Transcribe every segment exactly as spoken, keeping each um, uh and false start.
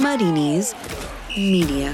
Muddy Knees Media.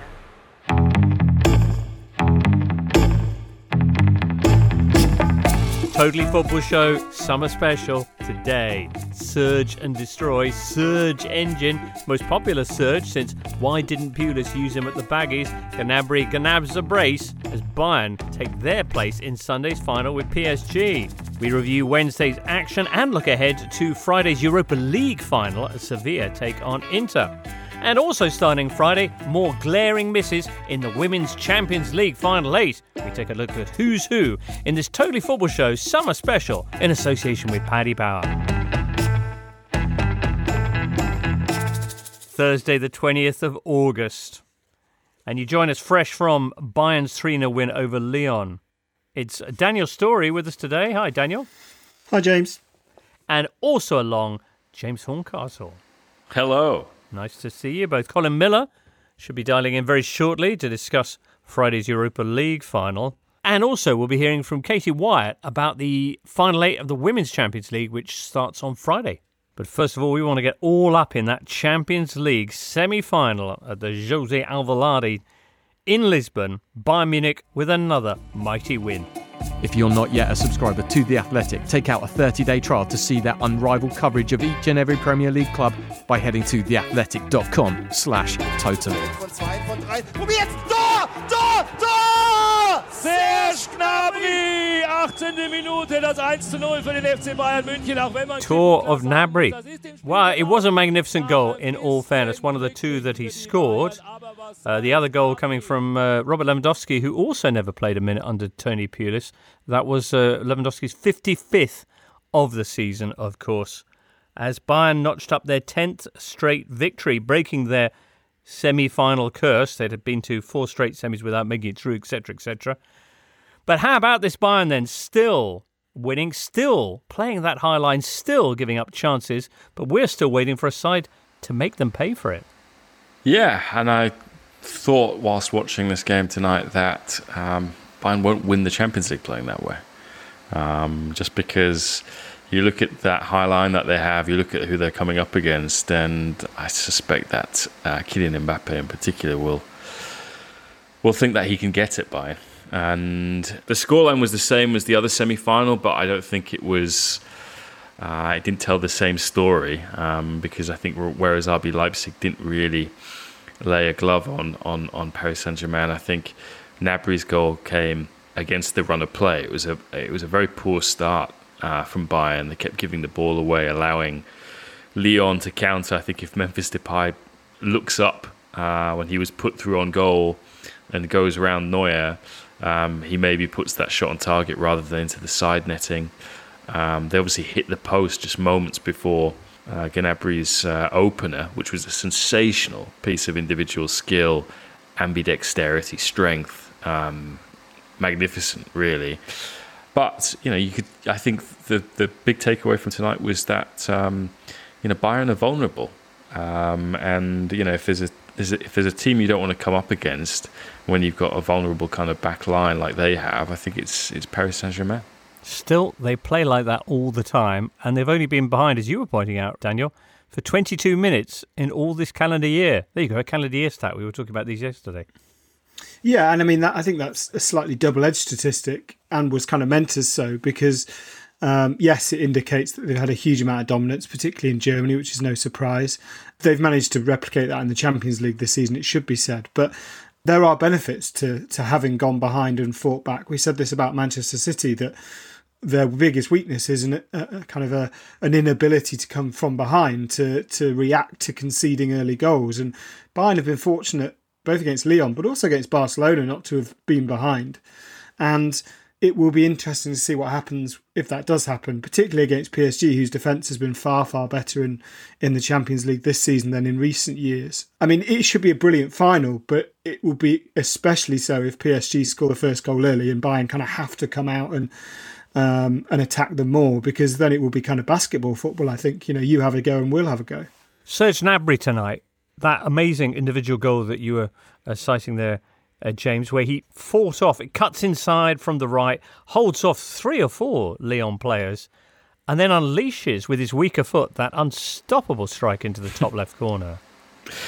Totally Football Show Summer Special today. Surge and Destroy Surge Engine, most popular Surge since why didn't Pulis use him at the Baggies? Gnabry Gnabs a brace as Bayern take their place in Sunday's final with P S G. We review Wednesday's action and look ahead to Friday's Europa League final as Sevilla take on Inter. And also starting Friday, more glaring misses in the Women's Champions League Final eight. We take a look at who's who in this Totally Football Show Summer Special in association with Paddy Power. Thursday the twentieth of August. And you join us fresh from Bayern's three nil win over Lyon. It's Daniel Storey with us today. Hi, Daniel. Hi, James. And also along, James Horncastle. Hello. Nice to see you both. Colin Miller should be dialing in very shortly to discuss Friday's Europa League final. And also we'll be hearing from Katie Wyatt about the final eight of the Women's Champions League, which starts on Friday. But first of all, we want to get all up in that Champions League semi-final at the José Alvalade in Lisbon. Bayern Munich with another mighty win. If you're not yet a subscriber to The Athletic, take out a thirty-day trial to see their unrivaled coverage of each and every Premier League club by heading to theathletic.com slash totally. Serge Gnabry, achtzehnte Minute, das eins zu null für den F C Bayern München. Auch wenn man Tour of Gnabry. Well, it was a magnificent goal in all fairness. One of the two that he scored. Uh, the other goal coming from uh, Robert Lewandowski, who also never played a minute under Tony Pulis. That was uh, Lewandowski's fifty-fifth of the season, of course, as Bayern notched up their tenth straight victory, breaking their semi-final curse. They'd have been to four straight semis without making it through, et cetera, et cetera. But how about this Bayern then? Still winning, still playing that high line, still giving up chances, but we're still waiting for a side to make them pay for it. Yeah, and I thought whilst watching this game tonight that um, Bayern won't win the Champions League playing that way. Um, just because you look at that high line that they have, you look at who they're coming up against, and I suspect that uh, Kylian Mbappe in particular will will think that he can get it by. And the scoreline was the same as the other semi-final, but I don't think it was. Uh, it didn't tell the same story um, because I think whereas R B Leipzig didn't really lay a glove on on, on Paris Saint-Germain, I think Gnabry's goal came against the run of play. It was a it was a very poor start uh, from Bayern. They kept giving the ball away, allowing Lyon to counter. I think if Memphis Depay looks up uh, when he was put through on goal and goes around Neuer, um, he maybe puts that shot on target rather than into the side netting. Um, they obviously hit the post just moments before uh, Gnabry's uh, opener, which was a sensational piece of individual skill, ambidexterity, strength, um, magnificent, really. But you know, you could. I think the the big takeaway from tonight was that um, you know Bayern are vulnerable, um, and you know if there's a, there's a if there's a team you don't want to come up against when you've got a vulnerable kind of back line like they have, I think it's it's Paris Saint-Germain. Still, they play like that all the time, and they've only been behind, as you were pointing out, Daniel, for twenty-two minutes in all this calendar year. There you go, a calendar year stat. We were talking about these yesterday. Yeah, and I mean, that I think that's a slightly double-edged statistic and was kind of meant as so because, um, yes, it indicates that they've had a huge amount of dominance, particularly in Germany, which is no surprise. They've managed to replicate that in the Champions League this season, it should be said. But there are benefits to, to having gone behind and fought back. We said this about Manchester City, that their biggest weakness is an, a, a kind of a, an inability to come from behind, to to react to conceding early goals. And Bayern have been fortunate both against Lyon, but also against Barcelona, not to have been behind. And it will be interesting to see what happens if that does happen, particularly against P S G, whose defence has been far, far better in, in the Champions League this season than in recent years. I mean, it should be a brilliant final, but it will be especially so if P S G score the first goal early and Bayern kind of have to come out and Um, and attack them more, because then it will be kind of basketball football. I think, you know, you have a go and we'll have a go. Serge Gnabry tonight, that amazing individual goal that you were uh, citing there, uh, James, where he fought off, it cuts inside from the right, holds off three or four Lyon players, and then unleashes with his weaker foot that unstoppable strike into the top left corner.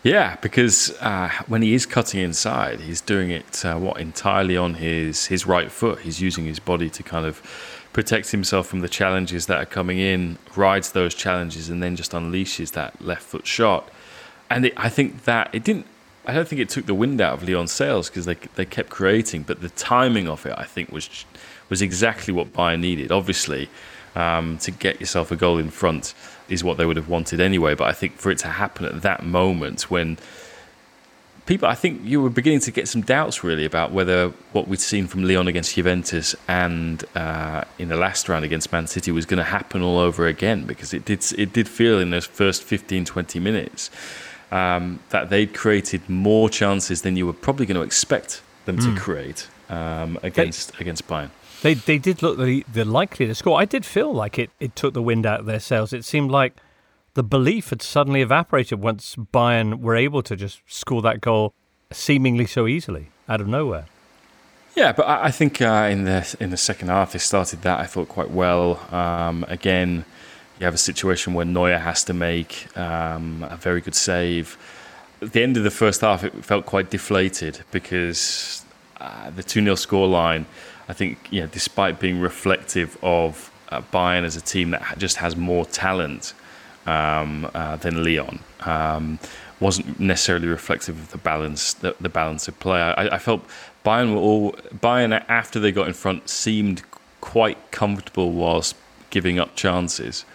Yeah, because uh, when he is cutting inside, he's doing it uh, what entirely on his his right foot. He's using his body to kind of protect himself from the challenges that are coming in, rides those challenges, and then just unleashes that left foot shot. And it, I think that it didn't. I don't think it took the wind out of Lyon's sails because they they kept creating, but the timing of it, I think, was was exactly what Bayern needed. Obviously, um, to get yourself a goal in front is what they would have wanted anyway. But I think for it to happen at that moment when people, I think you were beginning to get some doubts really about whether what we'd seen from Lyon against Juventus and uh, in the last round against Man City was going to happen all over again, because it did it did feel in those first fifteen, twenty minutes um, that they'd created more chances than you were probably going to expect them mm. to create um, against they, against Bayern. They they did look the, the likely to score. I did feel like it, it took the wind out of their sails. It seemed like the belief had suddenly evaporated once Bayern were able to just score that goal seemingly so easily out of nowhere. Yeah, but I, I think uh, in the in the second half they started that, I thought, quite well. Um, again, you have a situation where Neuer has to make um, a very good save. At the end of the first half, it felt quite deflated because uh, the two nil scoreline, I think, you know, despite being reflective of uh, Bayern as a team that just has more talent um, uh, than Lyon, um, wasn't necessarily reflective of the balance, the, the balance of play. I, I felt Bayern were all Bayern after they got in front seemed quite comfortable whilst giving up chances.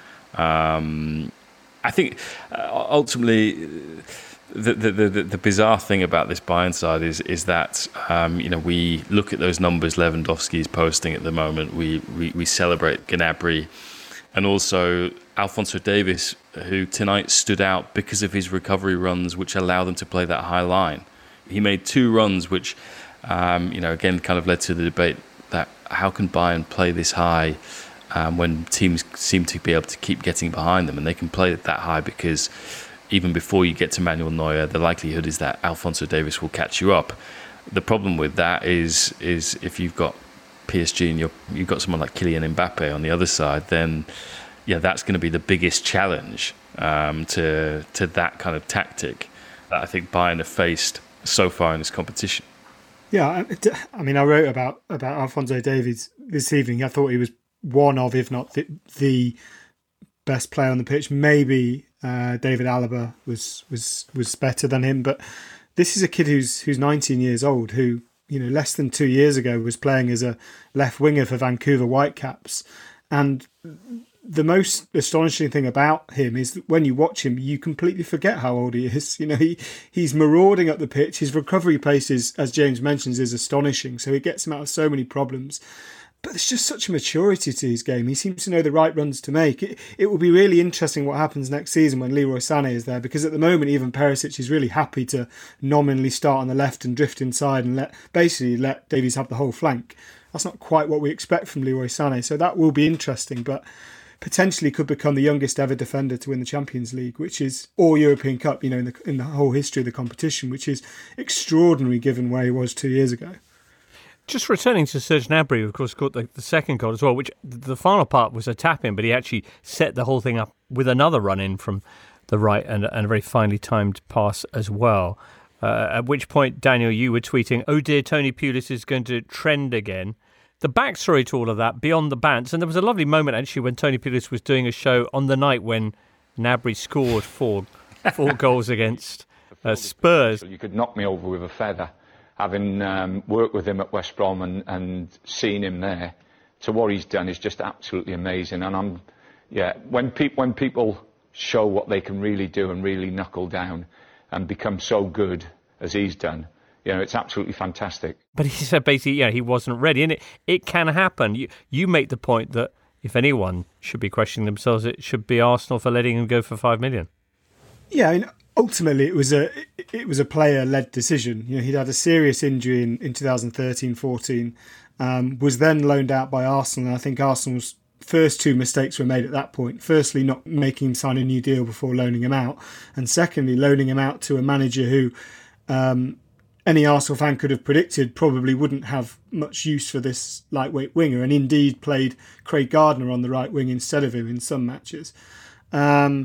Um, I think uh, ultimately. The, the the the bizarre thing about this Bayern side is is that um, you know, we look at those numbers Lewandowski is posting at the moment. We we, we celebrate Gnabry, and also Alphonso Davies, who tonight stood out because of his recovery runs, which allow them to play that high line. He made two runs, which um, you know, again kind of led to the debate that how can Bayern play this high um, when teams seem to be able to keep getting behind them, and they can play it that high because even before you get to Manuel Neuer, the likelihood is that Alphonso Davies will catch you up. The problem with that is is if you've got P S G and you're, you've got someone like Kylian Mbappe on the other side, then yeah, that's going to be the biggest challenge um, to to that kind of tactic that I think Bayern have faced so far in this competition. Yeah, I mean, I wrote about about Alphonso Davies this evening. I thought he was one of, if not the, the best player on the pitch. Maybe Uh, David Alaba was was was better than him, but this is a kid who's who's nineteen years old, who, you know, less than two years ago was playing as a left winger for Vancouver Whitecaps. And the most astonishing thing about him is that when you watch him, you completely forget how old he is. You know, he he's marauding up the pitch. His recovery pace is, as James mentions, is astonishing. So he gets him out of so many problems. But there's just such a maturity to his game. He seems to know the right runs to make. It, it will be really interesting what happens next season when Leroy Sané is there, because at the moment, even Perisic is really happy to nominally start on the left and drift inside and let basically let Davies have the whole flank. That's not quite what we expect from Leroy Sané. So that will be interesting, but potentially could become the youngest ever defender to win the Champions League, which is, or European Cup, you know, in the, in the whole history of the competition, which is extraordinary given where he was two years ago. Just returning to Serge Gnabry, who of course scored the, the second goal as well, which the final part was a tap-in, but he actually set the whole thing up with another run-in from the right and, and a very finely timed pass as well. Uh, at which point, Daniel, you were tweeting, "Oh dear, Tony Pulis is going to trend again." The backstory to all of that, beyond the bants, and there was a lovely moment actually when Tony Pulis was doing a show on the night when Gnabry scored four, four goals against uh, Spurs. You could knock me over with a feather. Having um, worked with him at West Brom and, and seen him there, to what he's done is just absolutely amazing. And I'm, yeah, when people when people show what they can really do and really knuckle down and become so good as he's done, you know, it's absolutely fantastic. But he said basically, yeah, he wasn't ready, and it it can happen. You you make the point that if anyone should be questioning themselves, it should be Arsenal for letting him go for five million. Yeah, I mean, ultimately, it was a it was a player-led decision. You know, he'd had a serious injury in, in twenty thirteen fourteen, um, was then loaned out by Arsenal, and I think Arsenal's first two mistakes were made at that point. Firstly, not making him sign a new deal before loaning him out, and secondly, loaning him out to a manager who um, any Arsenal fan could have predicted probably wouldn't have much use for this lightweight winger, and indeed played Craig Gardner on the right wing instead of him in some matches. Um,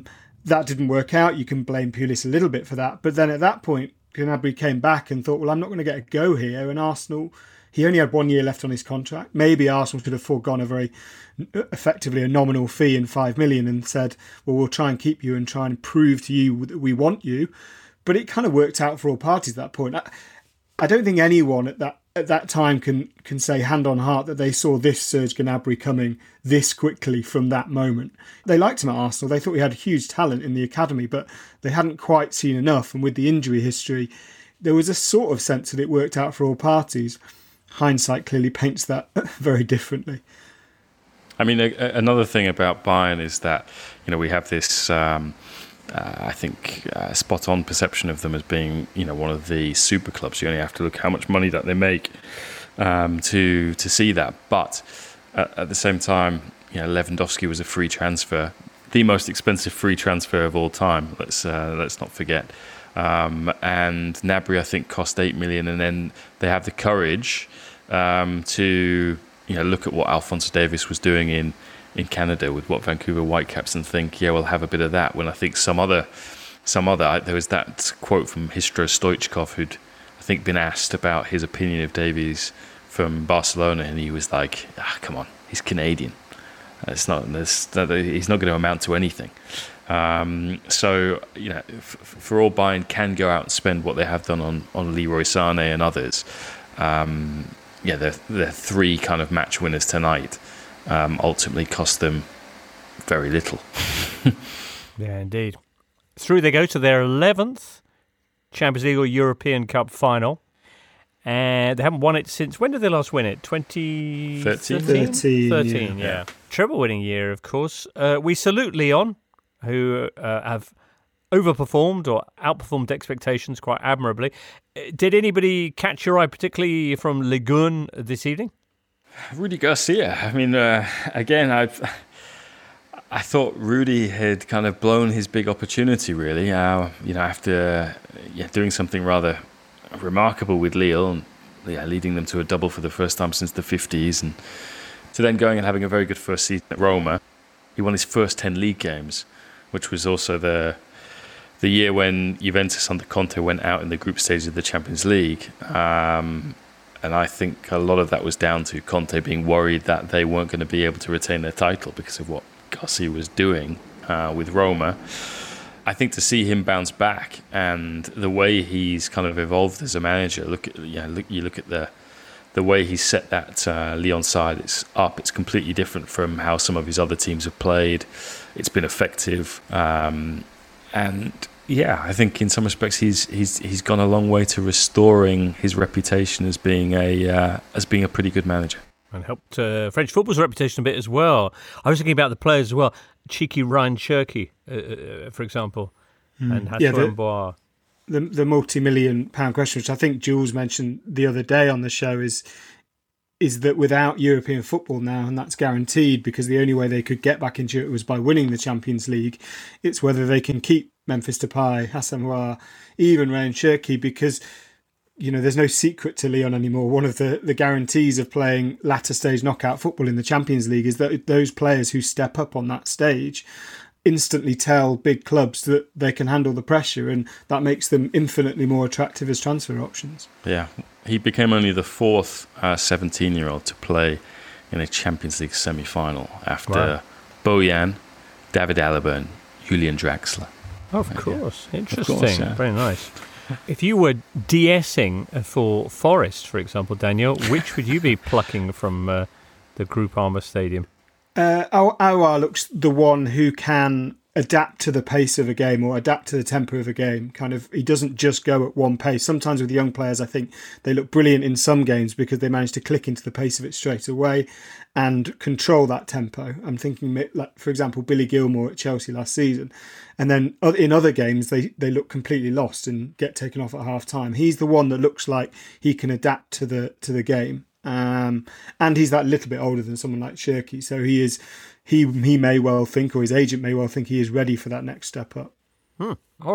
that didn't work out. You can blame Pulis a little bit for that. But then at that point, Gnabry came back and thought, well, I'm not going to get a go here. And Arsenal, he only had one year left on his contract. Maybe Arsenal should have foregone a very, effectively a nominal fee in five million and said, well, we'll try and keep you and try and prove to you that we want you. But it kind of worked out for all parties at that point. I, I don't think anyone at that at that time can can say hand on heart that they saw this Serge Gnabry coming this quickly from that moment. They liked him at Arsenal. They thought he had huge talent in the academy, but they hadn't quite seen enough. And with the injury history, there was a sort of sense that it worked out for all parties. Hindsight clearly paints that very differently. I mean, a, a, another thing about Bayern is that, you know, we have this, um, uh, I think, uh, spot-on perception of them as being, you know, one of the super clubs. You only have to look how much money that they make um, to to see that. But at, at the same time, you know, Lewandowski was a free transfer, the most expensive free transfer of all time. Let's uh, let's not forget. Um, and Gnabry, I think, cost eight million, and then they have the courage um, to, you know, look at what Alphonso Davies was doing in, in Canada with what Vancouver Whitecaps and think, yeah, we'll have a bit of that. When I think some other, some other, there was that quote from Hristo Stoichkov, who'd I think been asked about his opinion of Davies from Barcelona, and he was like, ah, come on, he's Canadian. It's not, he's not going to amount to anything. Um, so, you know, f- for all Bayern can go out and spend what they have done on, on Leroy Sané and others, um, yeah, their their three kind of match winners tonight um, ultimately cost them very little. Yeah, indeed. Through they go to their eleventh Champions League or European Cup final. And they haven't won it since, when did they last win it? twenty thirteen? thirteen, thirteen, yeah. yeah. Treble winning year, of course. Uh, we salute Lyon, who uh, have overperformed or outperformed expectations quite admirably. Did anybody catch your eye, particularly from Ligue one this evening? Rudy Garcia. I mean, uh, again, I I thought Rudy had kind of blown his big opportunity, really. Uh, you know, after yeah, doing something rather remarkable with Lille, and yeah, leading them to a double for the first time since the fifties, and to then going and having a very good first season at Roma. He won his first ten league games, which was also the the year when Juventus under Conte went out in the group stage of the Champions League. Um, and I think a lot of that was down to Conte being worried that they weren't going to be able to retain their title because of what Garcia was doing uh, with Roma. I think to see him bounce back and the way he's kind of evolved as a manager, look at yeah, look, you look at the the way he's set that uh, Lyon side, it's up. It's completely different from how some of his other teams have played. It's been effective, um, and yeah, I think in some respects he's he's he's gone a long way to restoring his reputation as being a uh, as being a pretty good manager. And helped uh, French football's reputation a bit as well. I was thinking about the players as well. Cheeky Ryan Cherky, uh, uh, for example, mm. and Hassan yeah, Bois. The the multi-million pound question, which I think Jules mentioned the other day on the show, is is that without European football now, and that's guaranteed because the only way they could get back into it was by winning the Champions League, it's whether they can keep Memphis Depay, Hassan Bois, even Ryan Cherky, because you know there's no secret to Lyon anymore. One of the, the guarantees of playing latter stage knockout football in the Champions League is that those players who step up on that stage instantly tell big clubs that they can handle the pressure, and that makes them infinitely more attractive as transfer options. Yeah, he became only the fourth uh, seventeen-year-old to play in a Champions League semi-final after wow. Bojan, David Alaba and Julian Draxler. Oh, of course. Yeah. Interesting. Of course, yeah. Very nice. If you were de-essing for Forest, for example, Daniel, which would you be plucking from uh, the Groupama Stadium? Uh, Aouar looks the one who can adapt to the pace of a game or adapt to the tempo of a game. Kind of, he doesn't just go at one pace. Sometimes with young players, I think they look brilliant in some games because they manage to click into the pace of it straight away and control that tempo. I'm thinking, like for example, Billy Gilmour at Chelsea last season. And then in other games, they, they look completely lost and get taken off at half time. He's the one that looks like he can adapt to the to the game. Um, and he's that little bit older than someone like Cherky, so he is he he may well think, or his agent may well think, he is ready for that next step up. Hmm. All right.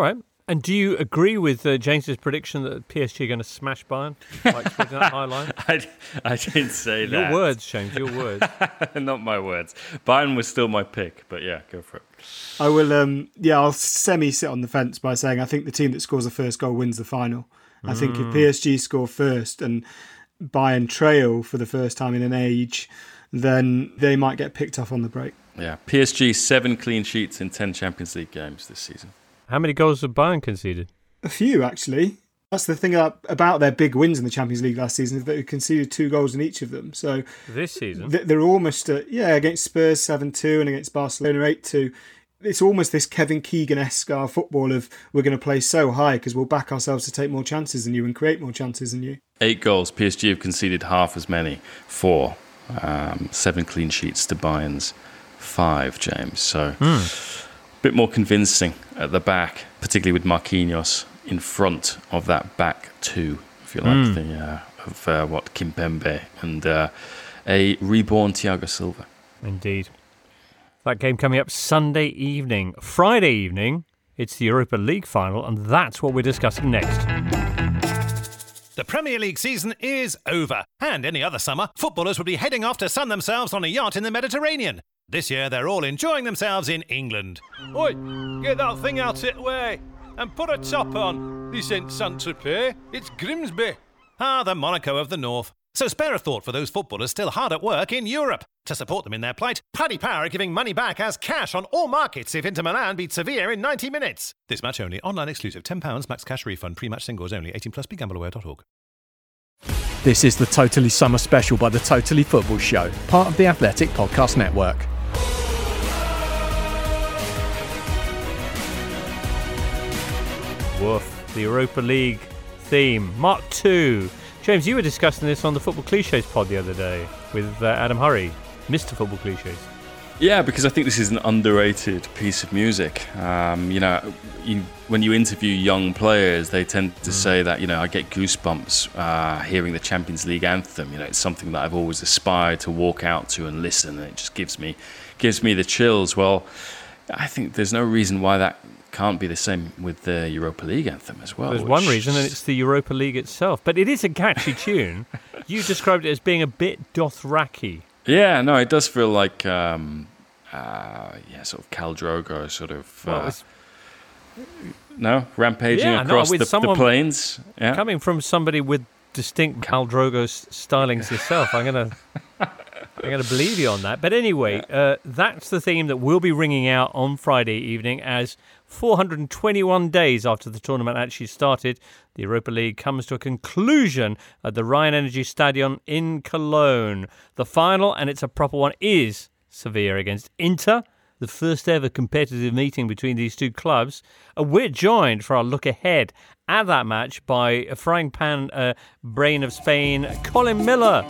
And do you agree with uh, James's prediction that P S G are going to smash Bayern? Like expecting that high line? I, I didn't say your that. Your words, James, your words. Not my words. Bayern was still my pick, but yeah, go for it. I will, um, yeah, I'll semi-sit on the fence by saying I think the team that scores the first goal wins the final. I think if P S G score first and Bayern trail for the first time in an age, then they might get picked off on the break. Yeah, P S G, seven clean sheets in ten Champions League games this season. How many goals have Bayern conceded? A few, actually. That's the thing about their big wins in the Champions League last season, is that they conceded two goals in each of them. So this season? They're almost, uh, yeah, against Spurs seven two and against Barcelona eight two. It's almost this Kevin Keegan-esque football of we're going to play so high because we'll back ourselves to take more chances than you and create more chances than you. Eight goals. P S G have conceded half as many. Four. Um, seven clean sheets to Bayern's five, James. So... Mm. Bit more convincing at the back, particularly with Marquinhos in front of that back two, if you like, mm. the uh, of uh, what Kimpembe and uh, a reborn Thiago Silva. Indeed. That game coming up Sunday evening. Friday evening, it's the Europa League final, and that's what we're discussing next. The Premier League season is over, and any other summer, footballers would be heading off to sun themselves on a yacht in the Mediterranean. This year, they're all enjoying themselves in England. Oi, get that thing out of the way and put a top on. This ain't Saint-Tropez, it's Grimsby. Ah, the Monaco of the North. So spare a thought for those footballers still hard at work in Europe. To support them in their plight, Paddy Power are giving money back as cash on all markets if Inter Milan beat Sevilla in ninety minutes. This match only, online exclusive, ten pounds max cash refund, pre-match singles only, eighteen plus, be gamble aware dot org. This is the Totally Summer Special by the Totally Football Show, part of the Athletic Podcast Network. Woof, the Europa League theme, Mark two. James, you were discussing this on the Football Clichés pod the other day with uh, Adam Hurrey, Mister Football Clichés. Yeah, because I think this is an underrated piece of music. Um, you know, you, when you interview young players, they tend to mm. say that, you know, I get goosebumps uh, hearing the Champions League anthem. You know, it's something that I've always aspired to walk out to and listen, and it just gives me gives me the chills. Well, I think there's no reason why that can't be the same with the Europa League anthem as well. There's one reason, and it's the Europa League itself. But it is a catchy tune. You described it as being a bit Dothraki. Yeah, no, it does feel like, um, uh, yeah, sort of Khal Drogo, sort of, uh, well, no, rampaging yeah, across no, the, the plains. Yeah. Coming from somebody with distinct Khal Drogo stylings yourself, I'm gonna, I'm gonna believe you on that. But anyway, uh, that's the theme that will be ringing out on Friday evening as four hundred twenty-one days after the tournament actually started, the Europa League comes to a conclusion at the Rhein Energy Stadion in Cologne. The final, and it's a proper one, is Sevilla against Inter, the first ever competitive meeting between these two clubs. And we're joined for our look ahead at that match by a frying pan uh, brain of Spain, Colin Miller.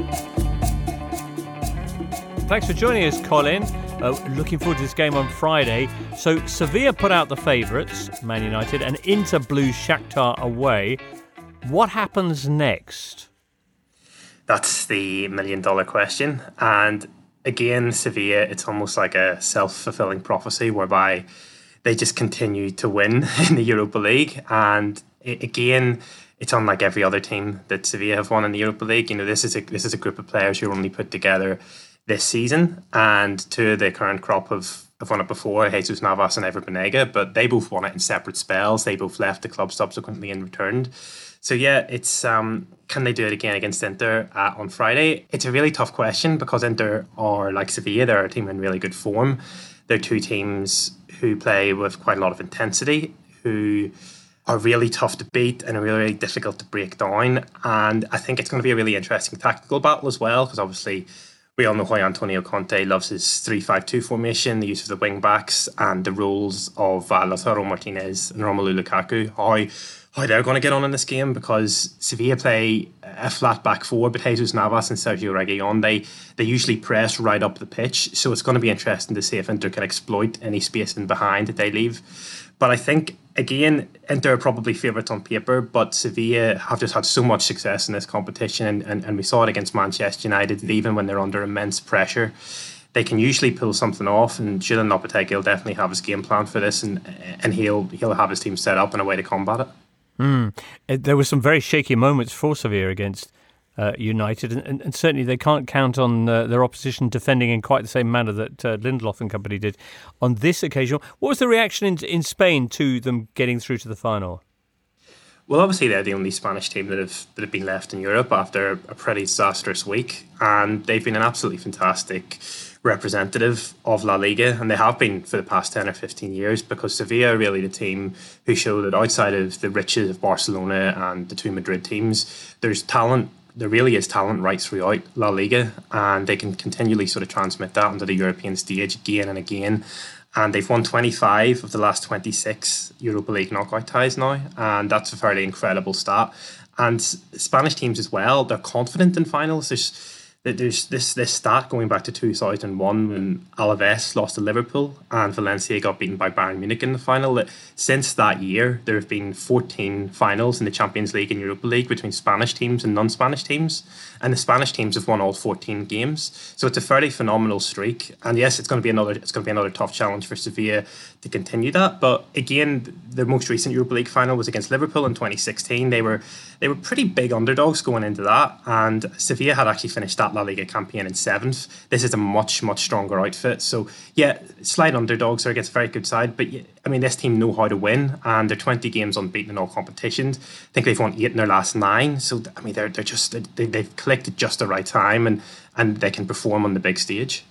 Thanks for joining us, Colin. Uh, looking forward to this game on Friday. So Sevilla put out the favourites, Man United, and Inter blew Shakhtar away. What happens next? That's the million dollar question. And again, Sevilla, it's almost like a self-fulfilling prophecy whereby they just continue to win in the Europa League. And it, again, it's unlike every other team that Sevilla have won in the Europa League. You know, this is a this is a group of players who are only put together this season, and two of the current crop have, have won it before, Jesus Navas and Ever Banega, but they both won it in separate spells. They both left the club subsequently and returned. So yeah, it's um, can they do it again against Inter uh, on Friday? It's a really tough question because Inter are like Sevilla, they're a team in really good form. They're two teams who play with quite a lot of intensity, who are really tough to beat and are really, really difficult to break down. And I think it's going to be a really interesting tactical battle as well, because obviously we all know how Antonio Conte loves his three five two formation, the use of the wing backs, and the roles of uh, Lautaro Martinez and Romelu Lukaku. How how they're going to get on in this game, because Sevilla play a flat back four, but Jesus Navas and Sergio Reguilon, they they usually press right up the pitch. So it's going to be interesting to see if Inter can exploit any space in behind that they leave. But I think, again, Inter are probably favourites on paper, but Sevilla have just had so much success in this competition, and, and, and we saw it against Manchester United, that even when they're under immense pressure, they can usually pull something off, and Julen Lopetegui will definitely have his game plan for this, and and he'll he'll have his team set up in a way to combat it. Mm. There were some very shaky moments for Sevilla against uh, United, and, and certainly they can't count on uh, their opposition defending in quite the same manner that uh, Lindelof and company did on this occasion. What was the reaction in, in Spain to them getting through to the final? Well, obviously they're the only Spanish team that have that have been left in Europe after a pretty disastrous week, and they've been an absolutely fantastic representative of La Liga, and they have been for the past ten or fifteen years, because Sevilla are really the team who show that outside of the riches of Barcelona and the two Madrid teams, there's talent. There really is talent right throughout La Liga, and they can continually sort of transmit that onto the European stage again and again. And they've won twenty-five of the last twenty-six Europa League knockout ties now, and that's a fairly incredible stat. And Spanish teams as well, they're confident in finals. There's There's this this stat going back to two thousand one when Alaves lost to Liverpool and Valencia got beaten by Bayern Munich in the final. That since that year, there have been fourteen finals in the Champions League and Europa League between Spanish teams and non-Spanish teams, and the Spanish teams have won all fourteen games. So it's a fairly phenomenal streak. And yes, it's going to be another it's going to be another tough challenge for Sevilla to continue that. But again, the most recent Europa League final was against Liverpool in twenty sixteen. They were they were pretty big underdogs going into that, and Sevilla had actually finished that La Liga campaign in seventh. This is a much, much stronger outfit. So, yeah, slight underdogs are against a very good side. But, I mean, this team know how to win, and they're twenty games unbeaten in all competitions. I think they've won eight in their last nine. So, I mean, they're they're just they, they've collected just the right time, and, and they can perform on the big stage.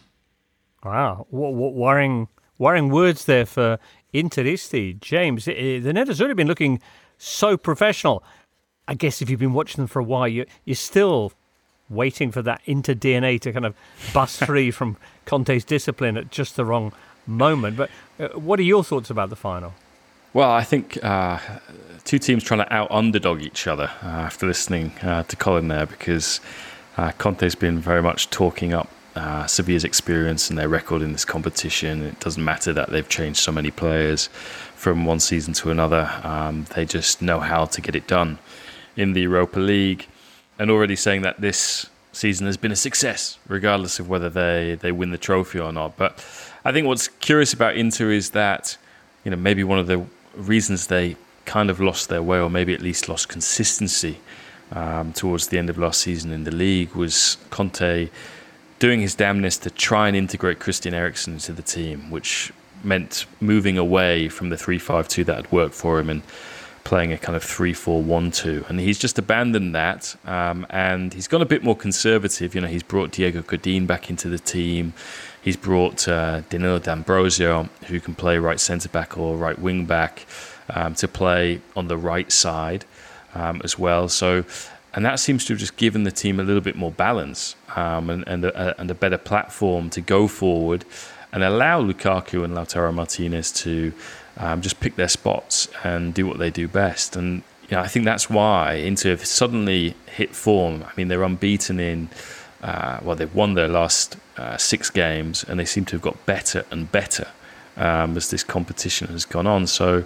Wow. What, what worrying, worrying words there for Interisti. James, the net has really been looking so professional. I guess if you've been watching them for a while, you, you're still waiting for that Inter D N A to kind of bust free from Conte's discipline at just the wrong moment. But uh, what are your thoughts about the final? Well, I think uh, two teams trying to out-underdog each other uh, after listening uh, to Colin there, because uh, Conte's been very much talking up uh, Sevilla's experience and their record in this competition. It doesn't matter that they've changed so many players from one season to another. Um, they just know how to get it done in the Europa League, and already saying that this season has been a success, regardless of whether they, they win the trophy or not. But I think what's curious about Inter is that, you know, maybe one of the reasons they kind of lost their way, or maybe at least lost consistency um, towards the end of last season in the league, was Conte doing his damnness to try and integrate Christian Eriksen into the team, which meant moving away from the three five two that had worked for him and playing a kind of three four one two, and he's just abandoned that, um, and he's gone a bit more conservative. You know, he's brought Diego Godin back into the team. He's brought uh, Danilo D'Ambrosio, who can play right centre back or right wing back, um, to play on the right side um, as well. So, and that seems to have just given the team a little bit more balance um, and and a, and a better platform to go forward and allow Lukaku and Lautaro Martinez to Um, just pick their spots and do what they do best. And you know, I think that's why Inter have suddenly hit form. I mean, they're unbeaten in, uh, well, they've won their last uh, six games, and they seem to have got better and better um, as this competition has gone on. So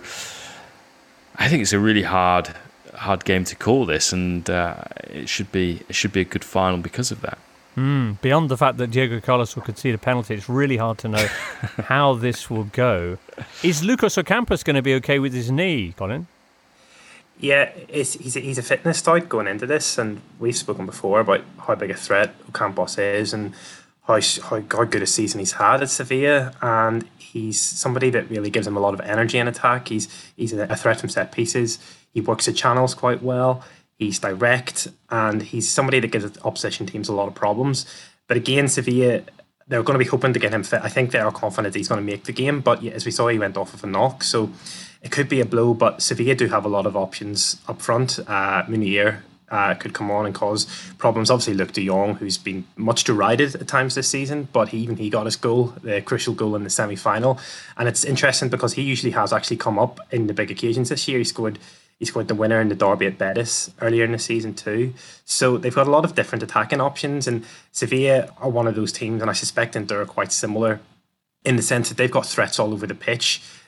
I think it's a really hard, hard game to call this, and uh, it should be it should be a good final because of that. Mm, beyond the fact that Diego Carlos will concede a penalty, it's really hard to know how this will go. Is Lucas Ocampos going to be okay with his knee, Colin? Yeah, it's, he's, a, he's a fitness stout going into this, and we've spoken before about how big a threat Ocampos is and how, how, how good a season he's had at Sevilla, and he's somebody that really gives him a lot of energy in attack. He's, he's a threat from set pieces. He works the channels quite well. He's direct, and he's somebody that gives opposition teams a lot of problems. But again, Sevilla, they're going to be hoping to get him fit. I think they are confident that he's going to make the game, but yeah, as we saw, he went off with a knock, so it could be a blow. But Sevilla do have a lot of options up front. Uh, Munier uh, could come on and cause problems. Obviously, Luc de Jong, who's been much derided at times this season, but he, even he got his goal, the crucial goal in the semi-final. And it's interesting because he usually has actually come up in the big occasions this year. He scored He scored the winner in the derby at Betis earlier in the season too. So they've got a lot of different attacking options, and Sevilla are one of those teams, and I suspect Inter are quite similar in the sense that they've got threats all over the pitch.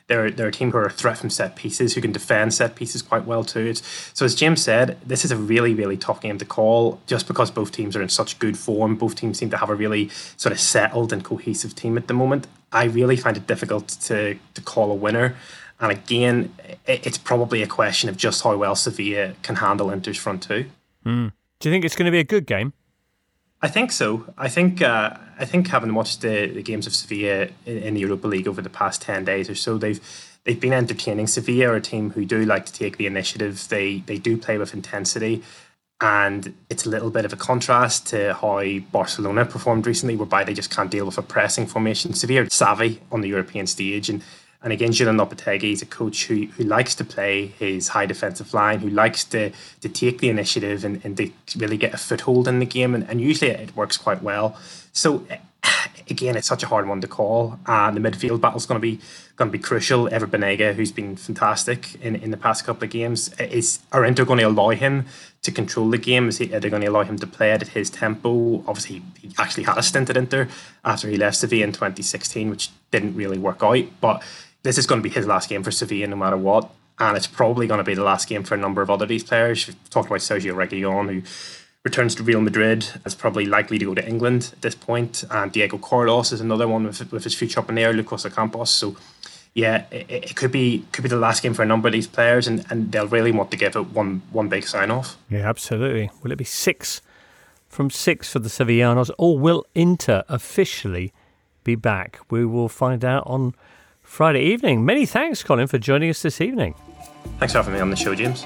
They're, they're a team who are a threat from set pieces, who can defend set pieces quite well too. It's, so as James said, this is a really, really tough game to call just because both teams are in such good form. Both teams seem to have a really sort of settled and cohesive team at the moment. I really find it difficult to, to call a winner. And again, it's probably a question of just how well Sevilla can handle Inter's front two. Mm. Do you think it's going to be a good game? I think so. I think uh, I think having watched the, the games of Sevilla in, in the Europa League over the past ten days or so, they've they've been entertaining. Sevilla are a team who do like to take the initiative. They they do play with intensity, and it's a little bit of a contrast to how Barcelona performed recently, whereby they just can't deal with a pressing formation. Sevilla are savvy on the European stage, and And again, Julen Lopetegui is a coach who, who likes to play his high defensive line, who likes to to take the initiative and, and to really get a foothold in the game. And, and usually it works quite well. So again, it's such a hard one to call. And the midfield battle is going to be going to be crucial. Ever Banega, who's been fantastic in, in the past couple of games, is are Inter going to allow him to control the game? Is he, are they going to allow him to play it at his tempo? Obviously, he actually had a stint at Inter after he left Sevilla in twenty sixteen, which didn't really work out. But this is going to be his last game for Sevilla no matter what. And it's probably going to be the last game for a number of other these players. We've talked about Sergio Reguilón, who returns to Real Madrid, is probably likely to go to England at this point. And Diego Carlos is another one with, with his future up in the air, Lucas Ocampos. So, yeah, it, it could be could be the last game for a number of these players, and, and they'll really want to give it one, one big sign-off. Yeah, absolutely. Will it be six from six for the Sevillanos, or will Inter officially be back? We will find out on Friday evening. Many thanks, Colin, for joining us this evening. Thanks for having me on the show, James.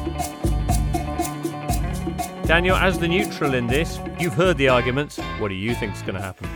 Daniel, as the neutral in this, you've heard the arguments. What do you think is going to happen?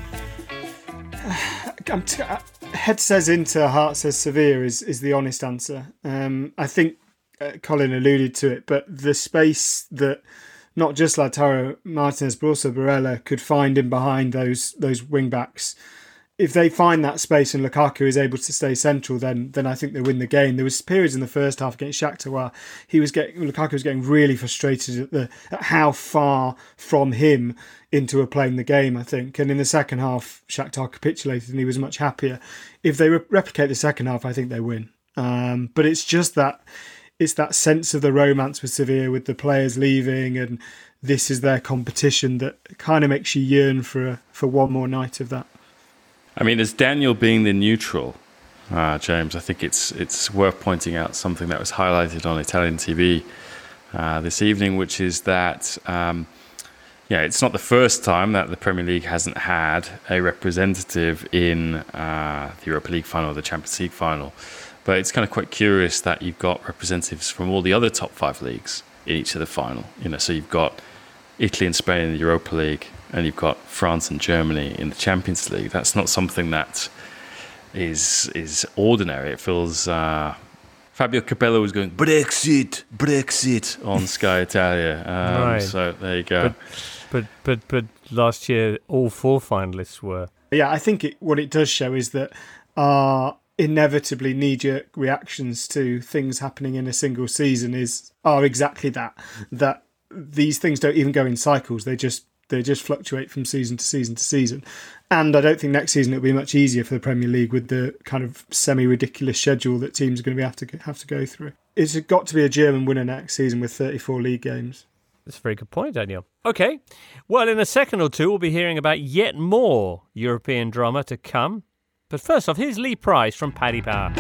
I'm t- head says Inter, heart says Sevilla is, is the honest answer. Um, I think uh, Colin alluded to it, but the space that not just Lautaro Martinez but also Barella could find in behind those those wing backs, if they find that space and Lukaku is able to stay central, then then I think they win the game. There was periods in the first half against Shakhtar where he was getting Lukaku was getting really frustrated at the at how far from him Inter were playing the game, I think. And in the second half, Shakhtar capitulated and he was much happier. If they re- replicate the second half, I think they win. Um, but it's just that it's that sense of the romance with Sevilla, with the players leaving, and this is their competition that kind of makes you yearn for a, for one more night of that. I mean, as Daniel being the neutral, uh, James, I think it's it's worth pointing out something that was highlighted on Italian T V uh, this evening, which is that, um, yeah, it's not the first time that the Premier League hasn't had a representative in uh, the Europa League final or the Champions League final. But it's kind of quite curious that you've got representatives from all the other top five leagues in each of the final. You know, so you've got Italy and Spain in the Europa League, and you've got France and Germany in the Champions League. That's not something that is is ordinary. It feels... Uh, Fabio Capello was going, Brexit, Brexit, on Sky Italia. Um, right. So there you go. But, but, but, but last year, all four finalists were. Yeah, I think it, what it does show is that our inevitably knee-jerk reactions to things happening in a single season is are exactly that. That these things don't even go in cycles. They just They just fluctuate from season to season to season. And I don't think next season it'll be much easier for the Premier League with the kind of semi-ridiculous schedule that teams are going to be have to have to go through. It's got to be a German winner next season with thirty-four league games. That's a very good point, Daniel. Okay. Well, in a second or two, we'll be hearing about yet more European drama to come. But first off, here's Lee Price from Paddy Power.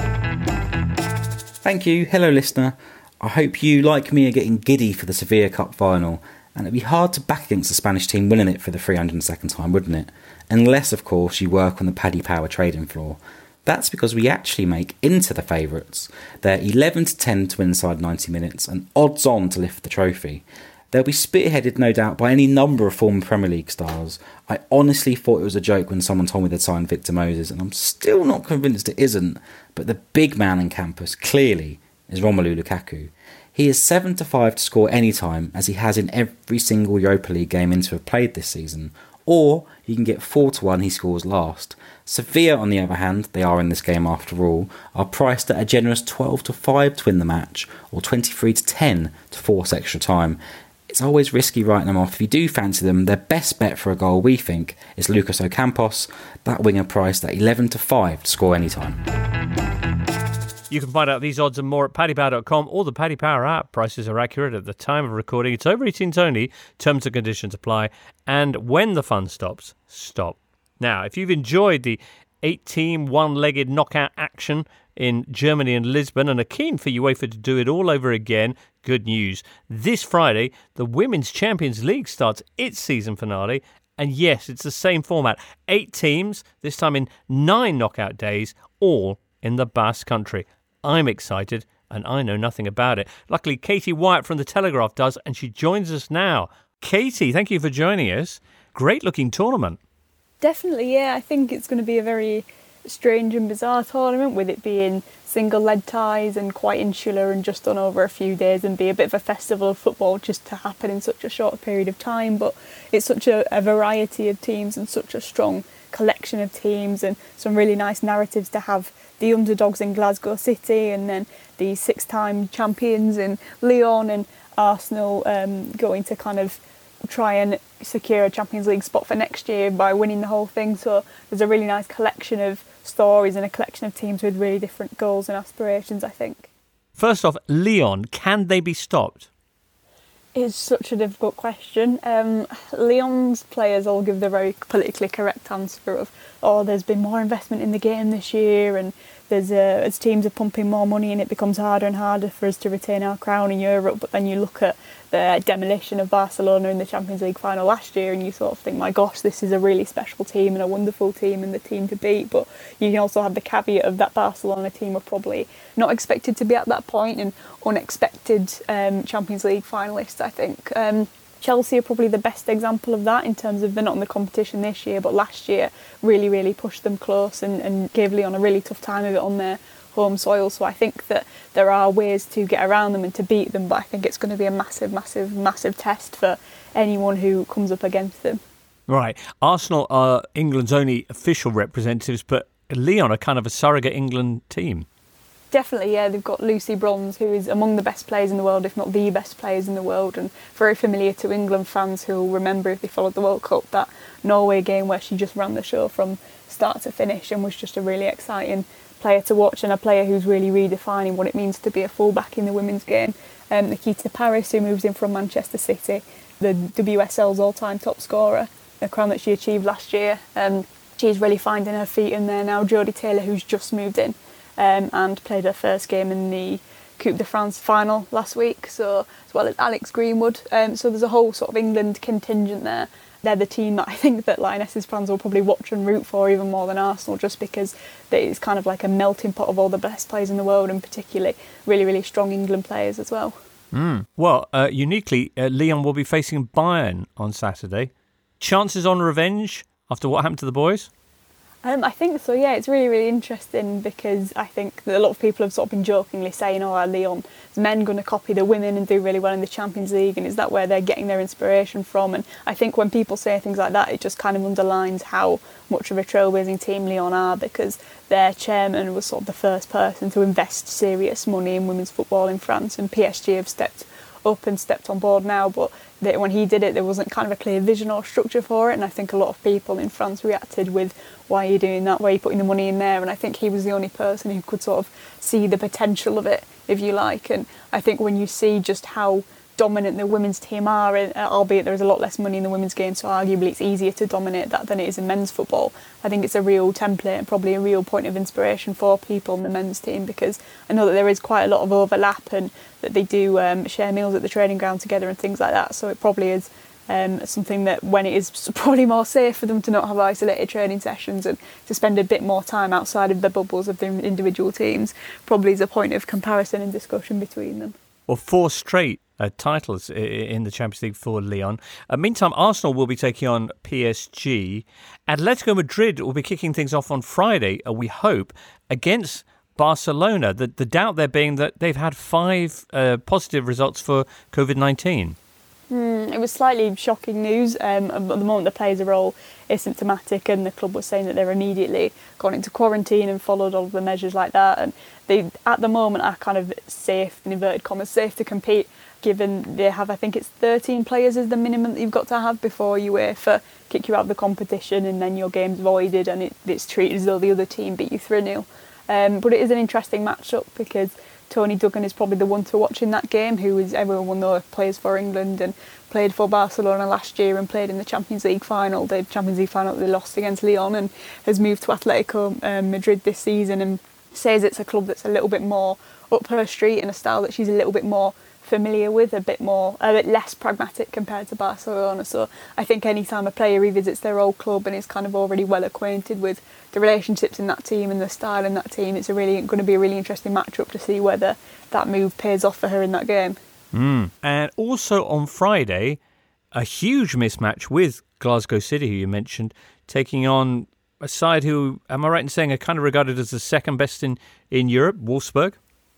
Thank you. Hello, listener. I hope you, like me, are getting giddy for the Sevilla Cup final. And it'd be hard to back against the Spanish team winning it for the three hundred second time, wouldn't it? Unless, of course, you work on the Paddy Power trading floor. That's because we actually make Inter the favourites. They're eleven to ten to win inside ninety minutes and odds on to lift the trophy. They'll be spearheaded, no doubt, by any number of former Premier League stars. I honestly thought it was a joke when someone told me they'd signed Victor Moses, and I'm still not convinced it isn't. But the big man in campus, clearly, is Romelu Lukaku. He is seven to five to score any time, as he has in every single Europa League game Inter have played this season. Or you can get four to one, he scores last. Sevilla, on the other hand, they are in this game after all, are priced at a generous twelve to five to win the match, or twenty-three to ten to force extra time. It's always risky writing them off. If you do fancy them, their best bet for a goal, we think, is Lucas Ocampos, that winger priced at eleven to five to score any time. You can find out these odds and more at paddy power dot com or the Paddy Power app. Prices are accurate at the time of recording. It's over eighteens only. Terms and conditions apply. And when the fun stops, stop. Now, if you've enjoyed the eight-team, one-legged knockout action in Germany and Lisbon and are keen for UEFA to do it all over again, good news. This Friday, the Women's Champions League starts its season finale. And yes, it's the same format. Eight teams, this time in nine knockout days, all in the Basque Country. I'm excited, and I know nothing about it. Luckily, Katie Wyatt from The Telegraph does, and she joins us now. Katie, thank you for joining us. Great-looking tournament. Definitely, yeah. I think it's going to be a very strange and bizarre tournament, with it being single lead ties and quite insular and just done over a few days, and be a bit of a festival of football just to happen in such a short period of time. But it's such a, a variety of teams and such a strong collection of teams, and some really nice narratives to have the underdogs in Glasgow City and then the six-time champions in Lyon and Arsenal um, going to kind of try and secure a Champions League spot for next year by winning the whole thing. So there's a really nice collection of stories and a collection of teams with really different goals and aspirations, I think. First off, Lyon, can they be stopped? It's such a difficult question. Um, Lyon's players all give the very politically correct answer of, oh, there's been more investment in the game this year, and there's uh, as teams are pumping more money and it becomes harder and harder for us to retain our crown in Europe. But then you look at the demolition of Barcelona in the Champions League final last year and you sort of think, my gosh, this is a really special team and a wonderful team and the team to beat. But you can also have the caveat of that Barcelona team are probably not expected to be at that point, and unexpected um, Champions League finalists, I think. Um, Chelsea are probably the best example of that in terms of they're not in the competition this year, but last year really, really pushed them close and, and gave Lyon a really tough time of it on their home soil. So I think that there are ways to get around them and to beat them, but I think it's going to be a massive, massive, massive test for anyone who comes up against them. Right. Arsenal are England's only official representatives, but Lyon are kind of a surrogate England team. Definitely, yeah. They've got Lucy Bronze, who is among the best players in the world, if not the best players in the world, and very familiar to England fans who will remember, if they followed the World Cup, that Norway game where she just ran the show from start to finish and was just a really exciting player to watch, and a player who's really redefining what it means to be a fullback in the women's game. Um, Nikita Parris, who moves in from Manchester City, the W S L's all-time top scorer, a crown that she achieved last year. Um, she's really finding her feet in there now. Jodie Taylor, who's just moved in, Um, and played her first game in the Coupe de France final last week, so as well as Alex Greenwood. Um, so there's a whole sort of England contingent there. They're the team that I think that Lionesses fans will probably watch and root for even more than Arsenal, just because it's kind of like a melting pot of all the best players in the world, and particularly really, really strong England players as well. Mm. Well, uh, uniquely, uh, Lyon will be facing Bayern on Saturday. Chances on revenge after what happened to the boys? Um, I think so, yeah. It's really, really interesting, because I think that a lot of people have sort of been jokingly saying, oh, are Lyon's men going to copy the women and do really well in the Champions League, and is that where they're getting their inspiration from? And I think when people say things like that, it just kind of underlines how much of a trailblazing team Lyon are, because their chairman was sort of the first person to invest serious money in women's football in France, and P S G have stepped up and stepped on board now, but they, when he did it, there wasn't kind of a clear vision or structure for it, and I think a lot of people in France reacted with, why are you doing that, why are you putting the money in there? And I think he was the only person who could sort of see the potential of it, if you like. And I think when you see just how dominant the women's team are, albeit there is a lot less money in the women's game, so arguably it's easier to dominate that than it is in men's football, I think it's a real template and probably a real point of inspiration for people in the men's team, because I know that there is quite a lot of overlap and that they do um, share meals at the training ground together and things like that, so it probably is um, something that, when it is probably more safe for them to not have isolated training sessions and to spend a bit more time outside of the bubbles of the individual teams, probably is a point of comparison and discussion between them. Well, four straight Uh, titles in the Champions League for Lyon. Uh, meantime, Arsenal will be taking on P S G. Atletico Madrid will be kicking things off on Friday, uh, we hope, against Barcelona. The, the doubt there being that they've had five uh, positive results for covid nineteen. Mm, it was slightly shocking news. Um, at the moment, the players are all asymptomatic, and the club was saying that they're immediately gone into quarantine and followed all of the measures like that. And they, at the moment, are kind of safe, in inverted commas, safe to compete, given they have, I think it's thirteen players is the minimum that you've got to have before UEFA kick you out of the competition, and then your game's voided and it, it's treated as though the other team beat you three nil. Um, but it is an interesting matchup because Tony Duggan is probably the one to watch in that game, who is, everyone will know, plays for England and played for Barcelona last year and played in the Champions League final, the Champions League final that they lost against Lyon, and has moved to Atletico um, Madrid this season, and says it's a club that's a little bit more up her street and a style that she's a little bit more familiar with, a bit more, a bit less pragmatic compared to Barcelona. So I think any time a player revisits their old club and is kind of already well acquainted with the relationships in that team and the style in that team, it's a really going to be a really interesting matchup to see whether that move pays off for her in that game. Mm. And also on Friday, a huge mismatch with Glasgow City, who you mentioned, taking on a side who, am I right in saying, are kind of regarded as the second best in, in Europe, Wolfsburg?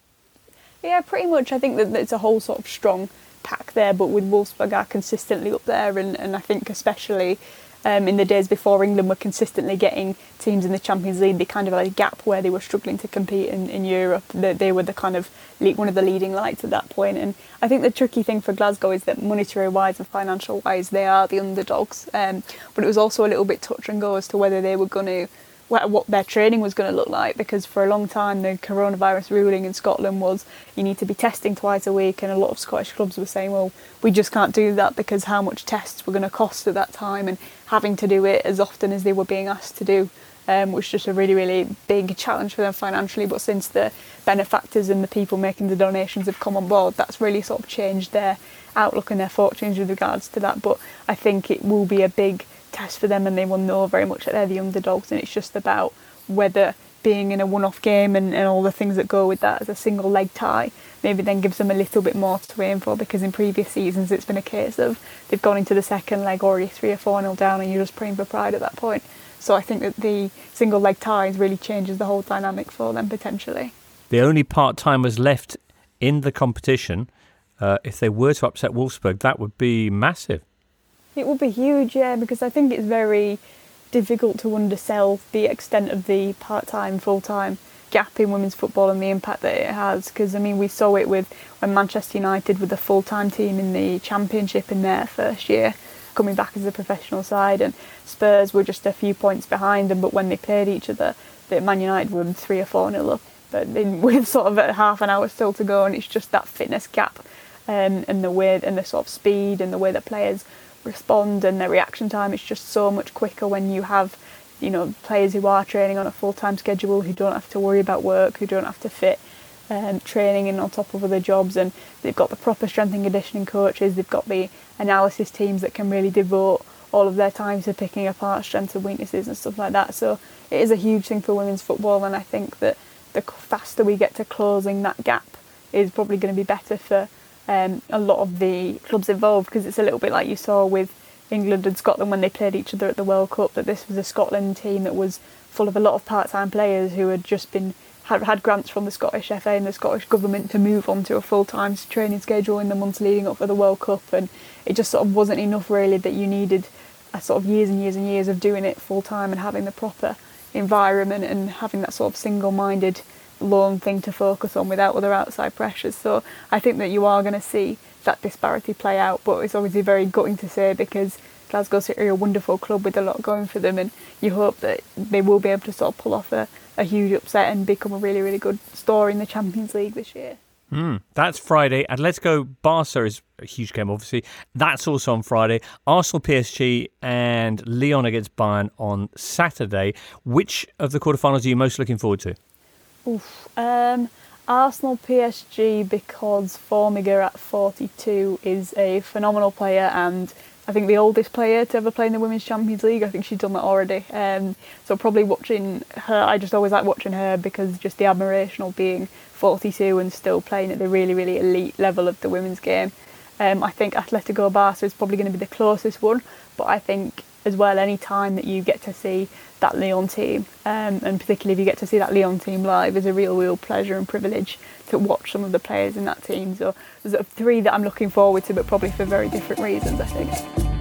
Yeah, pretty much. I think that it's a whole sort of strong pack there, but with Wolfsburg are consistently up there, and, and I think especially um, in the days before England were consistently getting teams in the Champions League, they kind of had a gap where they were struggling to compete in, in Europe. They, they were the kind of one of the leading lights at that point, and I think the tricky thing for Glasgow is that monetary-wise and financial-wise they are the underdogs, um, but it was also a little bit touch and go as to whether they were going to what their training was going to look like, because for a long time the coronavirus ruling in Scotland was you need to be testing twice a week, and a lot of Scottish clubs were saying, well, we just can't do that because how much tests were going to cost at that time, and having to do it as often as they were being asked to do um, was just a really, really big challenge for them financially. But since the benefactors and the people making the donations have come on board, that's really sort of changed their outlook and their fortunes with regards to that. But I think it will be a big test for them, and they will know very much that they're the underdogs, and it's just about whether being in a one-off game and, and all the things that go with that as a single leg tie maybe then gives them a little bit more to aim for, because in previous seasons it's been a case of they've gone into the second leg already three or four nil down and you're just praying for pride at that point. So I think that the single leg ties really changes the whole dynamic for them potentially. The only part-timers left in the competition, uh, if they were to upset Wolfsburg, that would be massive. It would be huge, yeah, because I think it's very difficult to undersell the extent of the part-time, full-time gap in women's football and the impact that it has. Because, I mean, we saw it with when Manchester United with the full-time team in the Championship in their first year, coming back as a professional side, and Spurs were just a few points behind them, but when they played each other, the Man United were three or four nil up, but in, with sort of a half an hour still to go, and it's just that fitness gap um, and the way and the sort of speed and the way that players respond and their reaction time. It's just so much quicker when you have, you know, players who are training on a full-time schedule, who don't have to worry about work, who don't have to fit um, training in on top of other jobs, and they've got the proper strength and conditioning coaches, they've got the analysis teams that can really devote all of their time to picking apart strengths and weaknesses and stuff like that. So it is a huge thing for women's football, and I think that the faster we get to closing that gap is probably going to be better for Um, a lot of the clubs involved, because it's a little bit like you saw with England and Scotland when they played each other at the World Cup, that this was a Scotland team that was full of a lot of part-time players who had just been had, had grants from the Scottish F A and the Scottish Government to move on to a full-time training schedule in the months leading up for the World Cup, and it just sort of wasn't enough really, that you needed a sort of years and years and years of doing it full-time and having the proper environment and having that sort of single-minded lone thing to focus on without other outside pressures. So I think that you are going to see that disparity play out, but it's obviously very gutting to say, because Glasgow City are a wonderful club with a lot going for them, and you hope that they will be able to sort of pull off a, a huge upset and become a really, really good story in the Champions League this year. Mm, that's Friday. Atletico Barca is a huge game, obviously. That's also on Friday. Arsenal P S G and Lyon against Bayern on Saturday. Which of the quarterfinals are you most looking forward to? Oof. Um, Arsenal P S G, because Formiga at forty-two is a phenomenal player, and I think the oldest player to ever play in the Women's Champions League. I think she's done that already. Um, so probably watching her, I just always like watching her, because just the admiration of being forty-two and still playing at the really, really elite level of the women's game. Um, I think Atletico Barca is probably going to be the closest one, but I think as well, any time that you get to see that Lyon team, um, and particularly if you get to see that Lyon team live, is a real, real pleasure and privilege to watch some of the players in that team. So there's three that I'm looking forward to, but probably for very different reasons, I think.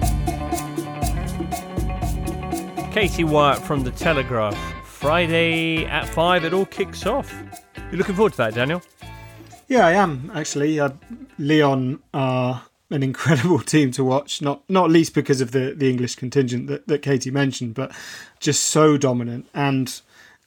Katie Wyatt from The Telegraph. Friday at five, it all kicks off. You looking forward to that, Daniel? Yeah, I am, actually. Uh, Lyon are an incredible team to watch, not not least because of the, the English contingent that, that Katie mentioned, but just so dominant. And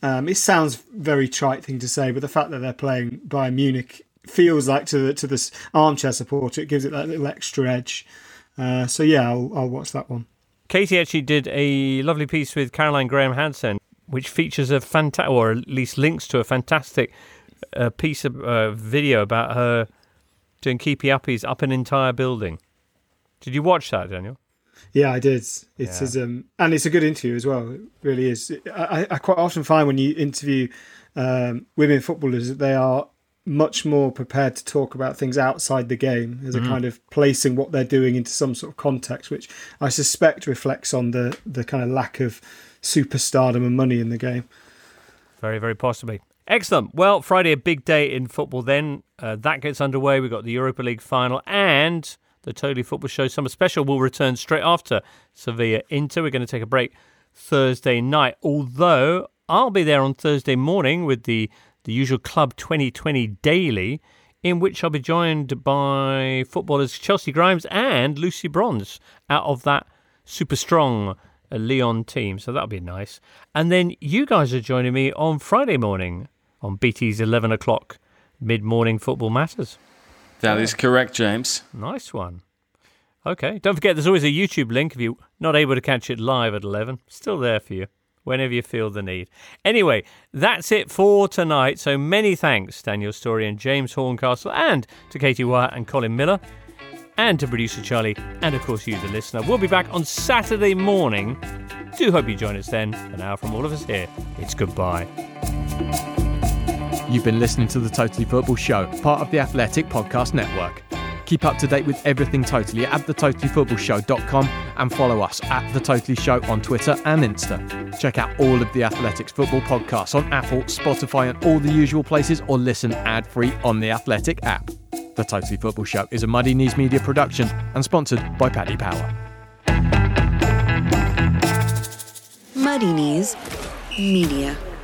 Um, it sounds very trite thing to say, but the fact that they're playing Bayern Munich feels like to the to this armchair supporter, it gives it that little extra edge. Uh, so yeah, I'll, I'll watch that one. Katie actually did a lovely piece with Caroline Graham Hansen, which features a fantastic, or at least links to a fantastic uh, piece of uh, video about her doing keepy uppies up an entire building. Did you watch that, Daniel? Yeah, I did. It yeah. is, um, and it's a good interview as well. It really is. I, I quite often find when you interview um, women footballers that they are much more prepared to talk about things outside the game as a mm-hmm. kind of placing what they're doing into some sort of context, which I suspect reflects on the, the kind of lack of superstardom and money in the game. Very, very possibly. Excellent. Well, Friday, a big day in football then. Uh, that gets underway. We've got the Europa League final and the Totally Football Show Summer Special will return straight after Sevilla Inter. We're going to take a break Thursday night, although I'll be there on Thursday morning with the the usual Club twenty twenty Daily, in which I'll be joined by footballers Chelsea Grimes and Lucy Bronze out of that super strong Lyon team. So that'll be nice. And then you guys are joining me on Friday morning on B T's eleven o'clock Mid-Morning Football Matters. That is correct, James. Nice one. Okay, don't forget there's always a YouTube link if you're not able to catch it live at eleven. Still there for you, whenever you feel the need. Anyway, that's it for tonight. So many thanks, Daniel Story and James Horncastle, and to Katie Wyatt and Colin Miller, and to producer Charlie, and of course you, the listener. We'll be back on Saturday morning. Do hope you join us then. And now from all of us here, it's goodbye. You've been listening to The Totally Football Show, part of the Athletic Podcast Network. Keep up to date with everything Totally at the totally football show dot com and follow us at The Totally Show on Twitter and Insta. Check out all of the Athletics football podcasts on Apple, Spotify and all the usual places, or listen ad-free on the Athletic app. The Totally Football Show is a Muddy Knees Media production and sponsored by Paddy Power. Muddy Knees Media.